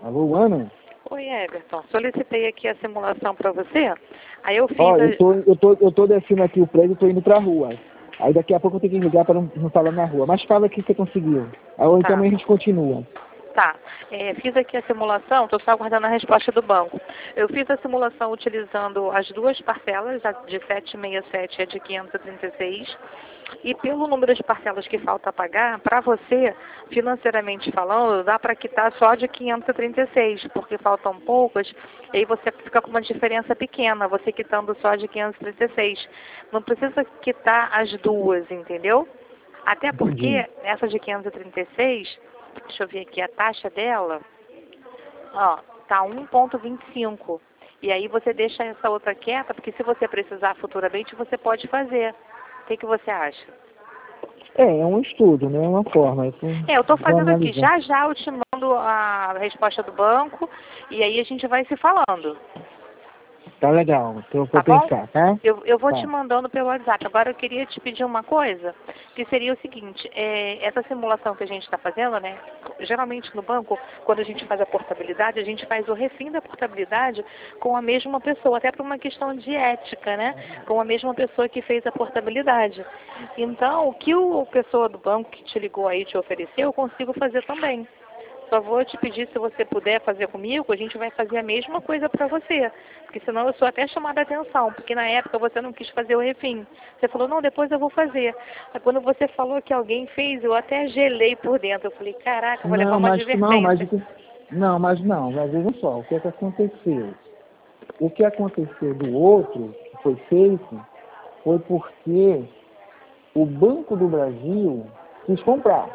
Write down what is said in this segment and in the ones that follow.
Alô, Ana? Oi, Everton. Solicitei aqui a simulação para você. Aí eu fiz Ó, eu tô descendo aqui o prédio e tô indo pra rua. Aí daqui a pouco eu tenho que ligar para não falar na rua. Mas fala aqui que você conseguiu. Aí então Tá, amanhã a gente continua. tá. Fiz aqui a simulação, estou só aguardando a resposta do banco. Eu fiz a simulação utilizando as duas parcelas, a de 767 e a de 536. E pelo número de parcelas que falta pagar, para você, financeiramente falando, dá para quitar só de 536, porque faltam poucas, e aí você fica com uma diferença pequena, você quitando só de 536. Não precisa quitar as duas, entendeu? Até Entendi. porque essa de 536, deixa eu ver aqui, a taxa dela, ó, tá 1,25. E aí você deixa essa outra quieta, porque se você precisar futuramente, você pode fazer. O que você acha? É um estudo, né? É uma forma. Eu estou Vou fazendo aqui. analisar. Já já eu te mando a resposta do banco e aí a gente vai se falando. Tá legal. Então eu vou Tá bom? pensar, tá? Eu vou te Tá. mandando pelo WhatsApp. Agora eu queria te pedir uma coisa, que seria o seguinte, essa simulação que a gente está fazendo, né? Geralmente no banco, quando a gente faz a portabilidade, a gente faz o refim da portabilidade com a mesma pessoa, até por uma questão de ética, né? Com a mesma pessoa que fez a portabilidade. Então, o que a pessoa do banco que te ligou aí te ofereceu, eu consigo fazer também. Só vou te pedir, se você puder fazer comigo, a gente vai fazer a mesma coisa para você. Porque senão eu sou até chamada a atenção, porque na época você não quis fazer o refim. Você falou, não, depois eu vou fazer. Aí quando você falou que alguém fez, eu até gelei por dentro. Eu falei, caraca, vou levar Não, uma mas não, mas advertência. mas não, mas veja só, o que é que aconteceu? O que aconteceu do outro, que foi feito, foi porque o Banco do Brasil quis comprar.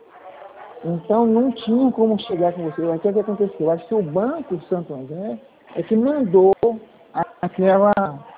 Então não tinha como chegar com você. O que é que aconteceu? Acho que o Banco Santander é que aquela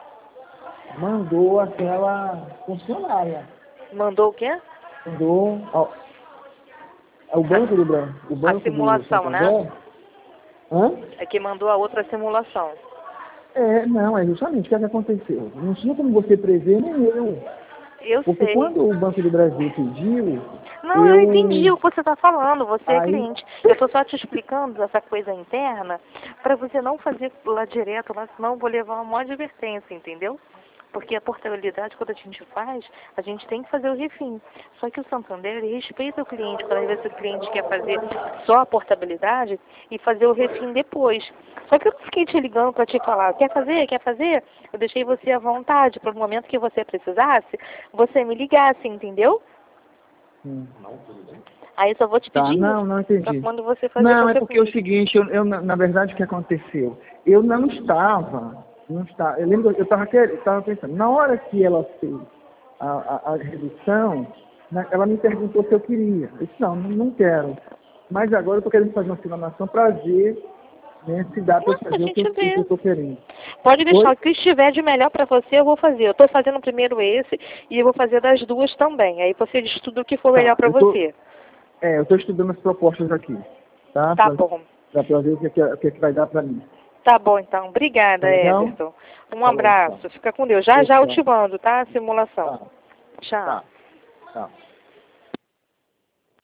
aquela funcionária. Mandou o quê? Mandou ao Banco do Brasil, o A Banco do simulação, né? Santander. Hã? É que mandou a outra simulação. Não, é justamente o que é que aconteceu. Não tinha como você prever, nem eu. Eu Porque sei. quando o Banco do Brasil pediu, Não, eu entendi eu. o que você está falando, você é Aí. cliente. Eu estou só te explicando essa coisa interna para você não fazer lá direto, lá, senão eu vou levar uma maior advertência, entendeu? Porque a portabilidade, quando a gente faz, a gente tem que fazer o refim. Só que o Santander, ele respeita o cliente, quando às vezes o cliente quer fazer só a portabilidade e fazer o refim depois. Só que eu não fiquei te ligando para te falar, quer fazer, quer fazer? Eu deixei você à vontade, para o momento que você precisasse, você me ligasse, entendeu? Hum. Aí eu só vou te Tá, pedir isso. não Pra entendi. quando você fazer, Não, é fazer porque é o comigo. seguinte, na verdade o que aconteceu? Eu não estava, não estava, eu lembro, eu estava pensando, na hora que ela fez a redução, né, ela me perguntou se eu queria. Eu disse, não quero. Mas agora eu estou querendo fazer uma simulação para ver, né, se dá para eu Não, a fazer o que gente eu vê. estou querendo. Pode deixar. Oi? O que estiver de melhor pra você, eu vou fazer. Eu tô fazendo primeiro esse e eu vou fazer das duas também. Aí você diz tudo o que for melhor Tá, pra você. eu estou estudando as propostas aqui, tá? Tá bom. Para ver o que é que vai dar para mim. Tá bom, então. Tá Obrigada, legal? Everton. Um Falou, tchau. abraço. Fica com Deus. Já já eu te Tchau. mando, tá? A simulação. Tá, Tchau. tá, tá.